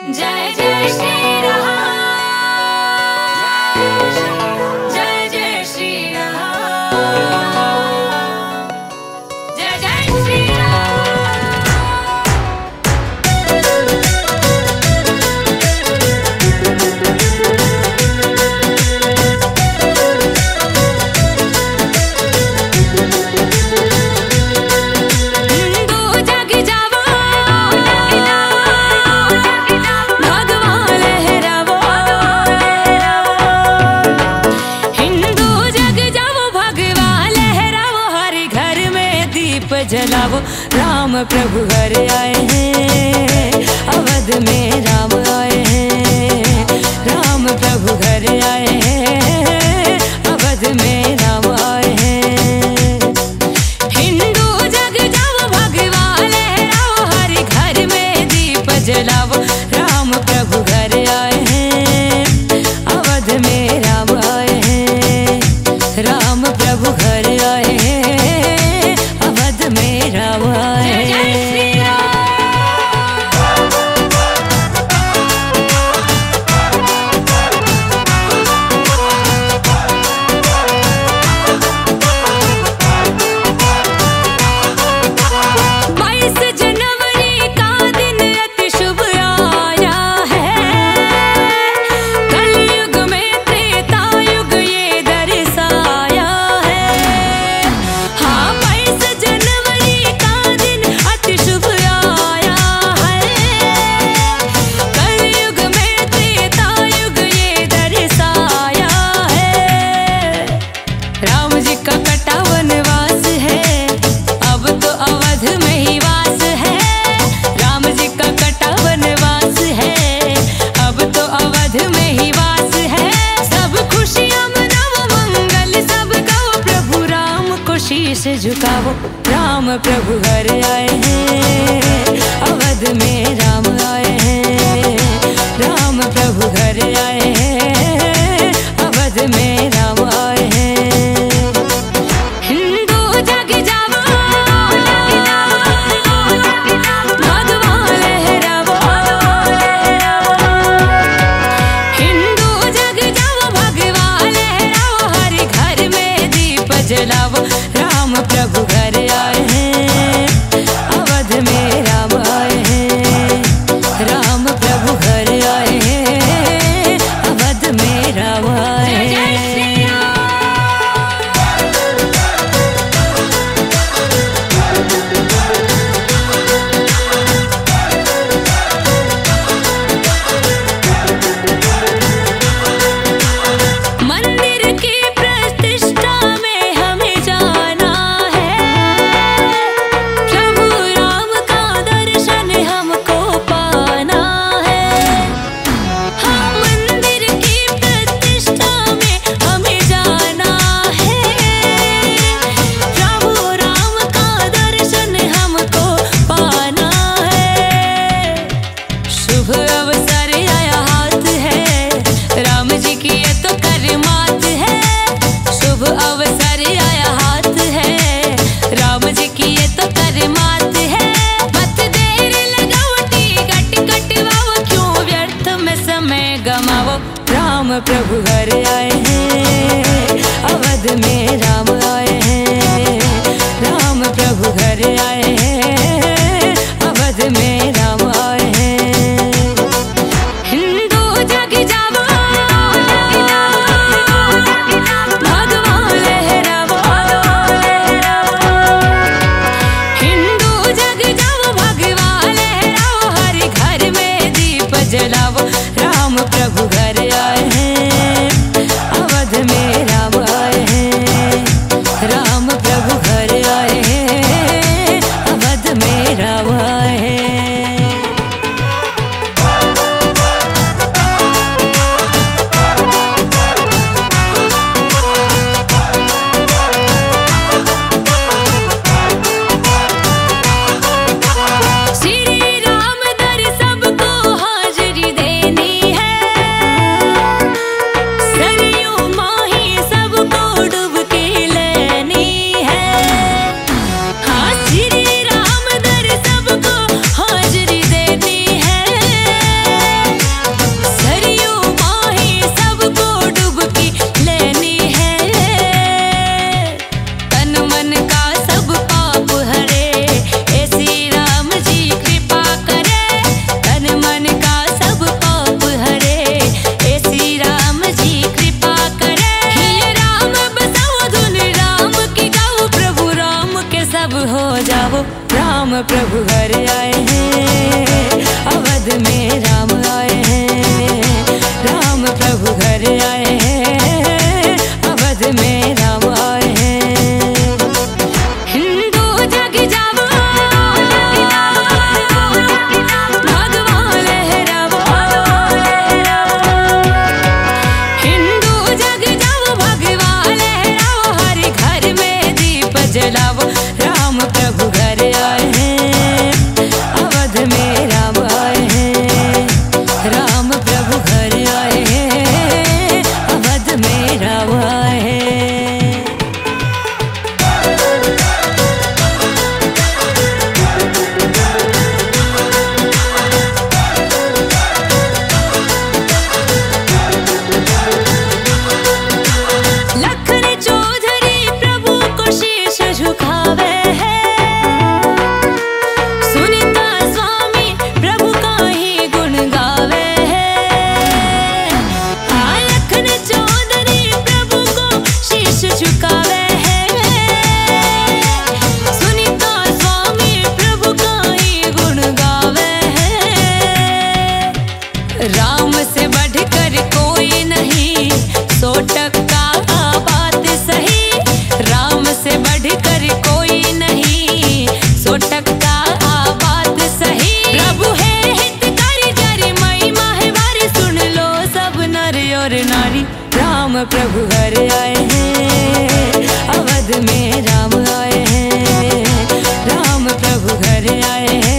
जय जय श्री राम, जय जय श्री राम, जय जय श्री जलावो, राम प्रभु घर आए हैं, अवध में राम आए हैं। राम प्रभु घर आए हैं, अवध में राम आए हैं। हिंदू जग जाओ, भगवान लहराओ, हर घर में दीप जलावो, राम प्रभु घर आए हैं, अवध में राम आए हैं। राम प्रभु घर आए हैं, मेरा जय जय श्री राम। जनवरी का दिन अति शुभ आया है, कलयुग में त्रेता युग ये दर्शाया है। हाँ, 22 जनवरी शुभ आया है, कलयुग में त्रेता युग ये दर्शाया है। राम जी का कटा वनवास है, अब तो अवध में ही वास है। राम जी का कटा वनवास है, अब तो अवध में ही वास है। सब खुशियाँ मनाओ, मंगल सब गाओ, प्रभु राम को शीश झुकाओ, राम प्रभु घर आए हैं, अवध में राम आए हैं। राम प्रभु घर आए हैं, अवध में राम आए हैं। हिंदू जग जाओ, भगवान लहराओ, हिंदू जग जाओ, भगवान लहराओ, हर घर में दीप जलाओ, राम प्रभु घर आए हैं, अवध में राम आए हैं। राम प्रभु घर आए हैं, अवध में राम आए हैं। मंदिर की प्रतिष्ठा में हमें जाना है, प्रभु राम का दर्शन हमको पाना है। हाँ, मंदिर की प्रतिष्ठा में हमें जाना है, प्रभु राम का दर्शन हमको पाना है। शुभ अवसर आया हाथ है, राम जी की ये तो करमात है। शुभ अवसर आया हाथ है, राम जी की ये तो करमात है। मत देर लगाओ, टिकट कटवाओ, क्यों व्यर्थ में समय गमाओ, राम प्रभु घर आए हैं, अवध में राम आए हैं। राम प्रभु घर आए हैं, अवध में राम आए हैं। हिंदू जग जाओ, भगवान लहराओ, हिंदू जग जाओ, भगवान लहराओ, हर घर में दीप जलाओ, राम प्रभु घर आए हैं, अवध में राम आए हैं। राम प्रभु घर आए हैं, राम प्रभु घर आए हैं, अवध में राम आए हैं, राम प्रभु घर आए हैं।